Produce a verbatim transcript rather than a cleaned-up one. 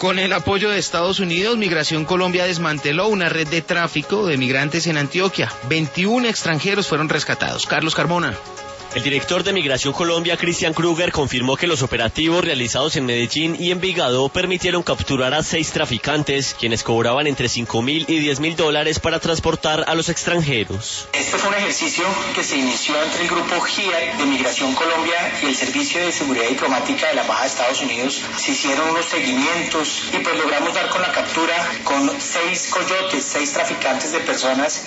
Con el apoyo de Estados Unidos, Migración Colombia desmanteló una red de tráfico de migrantes en Antioquia. veintiún extranjeros fueron rescatados. Carlos Carmona. El director de Migración Colombia, Christian Kruger, confirmó que los operativos realizados en Medellín y Envigado permitieron capturar a seis traficantes, quienes cobraban entre cinco mil y diez mil dólares para transportar a los extranjeros. Este fue un ejercicio que se inició entre el grupo G I A de Migración Colombia y el Servicio de Seguridad Diplomática de la Embajada de Estados Unidos. Se hicieron unos seguimientos y pues logramos dar con la captura con seis coyotes, seis traficantes de personas